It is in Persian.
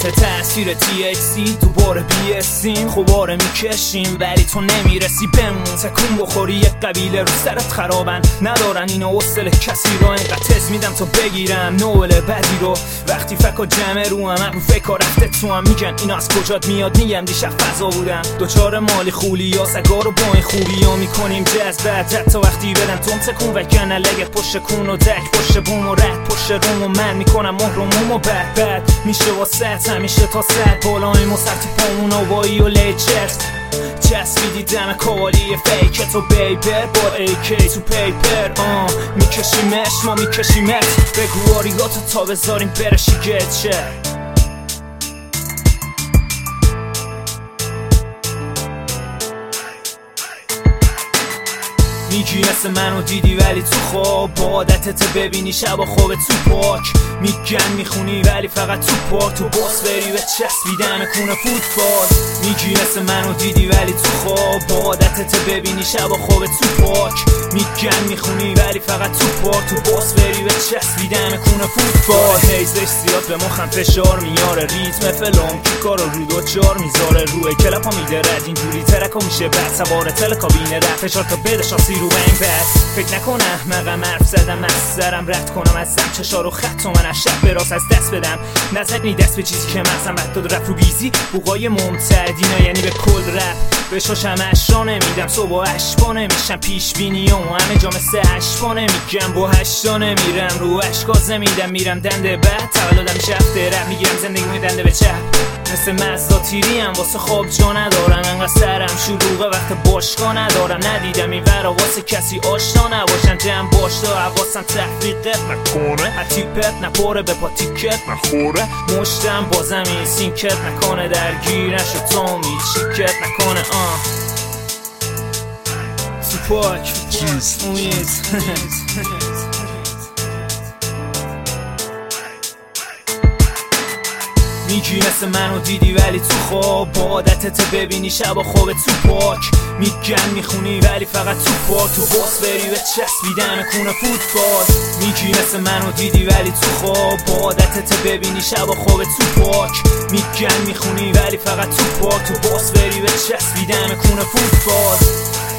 تحت تاثیر THC دوباره بیستیم خوباره میکشیم ولی تو نمیرسی بمون تکون بخوری یک قبیله رو سرت خرابن ندارن اینو حوصله کسی رو اینقدر تز میدم تا بگیرم نوبل بدی رو وقتی فکر جمع رو هم فکر رفته تو هم میگن اینا از کجات میاد میگم دیشب فضا بودم دوچار مالی خولی یا سگا رو با این خوبی ها میکنیم جذب بعد تا وقتی بدن تون تکون وکنه لگت پشت کون و دک پشت بوم و رد پشت روم و من میکنم مهر و موم و بد میشه واسط همیشه تا سد بالاییم و سر تو پامون و بایی و لیچست چسبیدی دم کوالی فیکت و بیبر با AK تو پیپر میکشیمش ما میکشیمت بگو آریاتو تا بذاریم برشی گچه میگی مثل منو دیدی ولی تو خواب با عادتت ببینی شبا خواب تو پاک میگن میخونی ولی فقط تو پاک تو باس بری به چسبیدن کونه فوتبال میگی مثل منو دیدی ولی تو خواب با عادتت ببینی شبا خواب تو پاک میگن میخونی ولی فقط تو پاک تو باس بری به چسبیدن کونه فوتبال هیزش زیاد به مخم فشار میاره ریتم فلوم کی کارو رو دوچار میذاره روی کلپا میده رد اینجوری ترکا میشه بعد سوار تلکابینه رفت فشار تا بده شاسی رو بنگ بس فکر نکنم احمقم حرف زدم از سرم رد کنم از سم چشا رو خط و من از شب به راست از دست بدم نزدنی دست به چیزی که مغزم رد داد رفت رو بیزی بوقای ممتدینا یعنی به کل رپ به شاشم اشرا نمیدم صبح اشبا نمیشم پیش بینی و همه جا مثل اشبا نمیگم با هشتا نمیرم رو اشکازه میدم میرم دنده بعد تولدم میشه هفته رپ میگیرم زندگی میدنده به چپ مثل مزداتیری هم واسه خواب جا ندارم انقدر سرم شلوغه وقت باشگاه ندارم ندیدم این ورا واسه کسی آشنا نباشن جمع باشتا حواسم تفریقت نکنه حتیپت نپاره به پاتیکت نخوره مشتم با زمین سینکت نکنه درگیر نشو تامی چیکت نکنه سوپاک مویز میگی مثل منو دیدی ولی تو خواب با عادتت ببینی شبا خواب تو پاک میگن میخونی ولی فقط تو پاک تو باس بری به چسبیدن کونه فوتبال میگی مثل منو دیدی ولی تو خواب با عادتت ببینی شبا خواب تو پاک میگن میخونی ولی فقط تو پاک تو باس بری به چسبیدن کونه فوتبال